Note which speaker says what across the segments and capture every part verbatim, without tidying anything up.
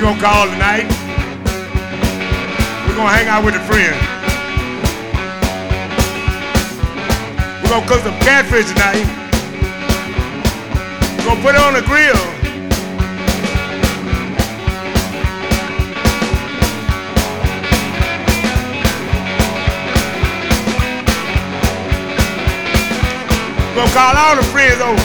Speaker 1: gonna call tonight. We're gonna hang out with a friend. We're gonna cook some catfish tonight. We're gonna put it on the grill. We're gonna call all the friends over.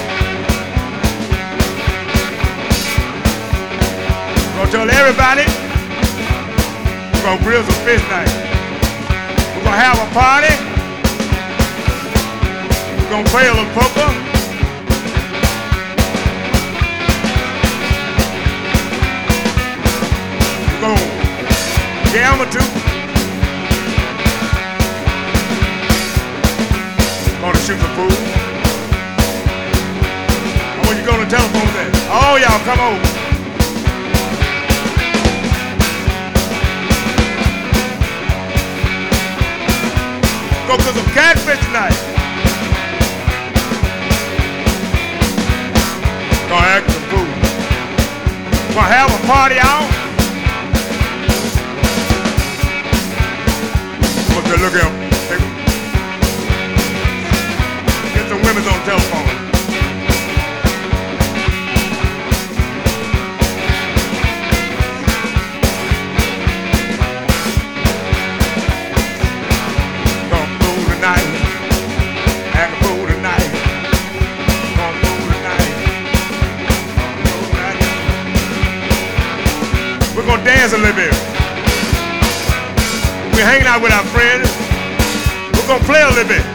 Speaker 1: We're gonna tell everybody we're gonna grill some fish night. We're gonna have a party. We're gonna play a little poker. We're gonna gamble too. We're gonna shoot some pool. I want you to go to the telephone set. Oh, y'all come over. Go cook some catfish tonight. Gonna act some food. Gonna have a party out. Look at, look at him. Get some women on the telephone. We're gonna dance a little bit. We're hanging out with our friends. We're gonna play a little bit.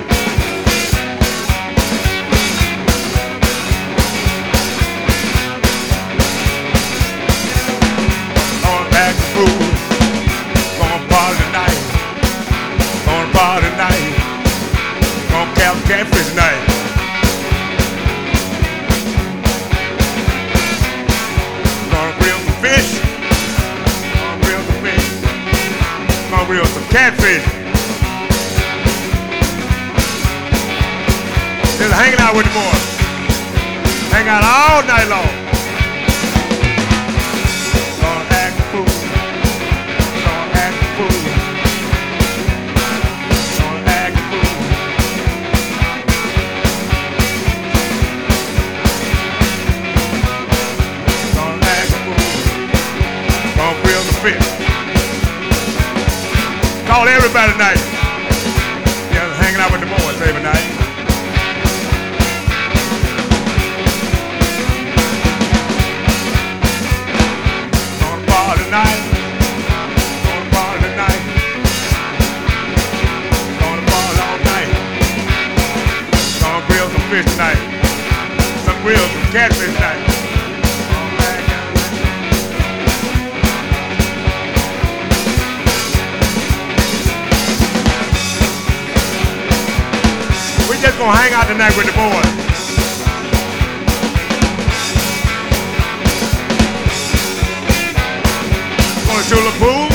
Speaker 1: Gonna act the fool. Gonna party tonight. Gonna party tonight. Gonna cap catfish tonight. Gonna grill some fish. Grill some catfish. Just hanging out with the boys. Hang out all night long. Gonna act the fool. Gonna act the fool. Gonna act the fool. Gonna act the fool. Gonna grill the fish. Call everybody tonight. Yeah, hanging out with the boys every night. Gonna party tonight. Gonna party tonight. Gonna party all night. Gonna grill some fish tonight. Some grill some catfish tonight. Just gonna hang out tonight with the boys. Gonna shoot the pool.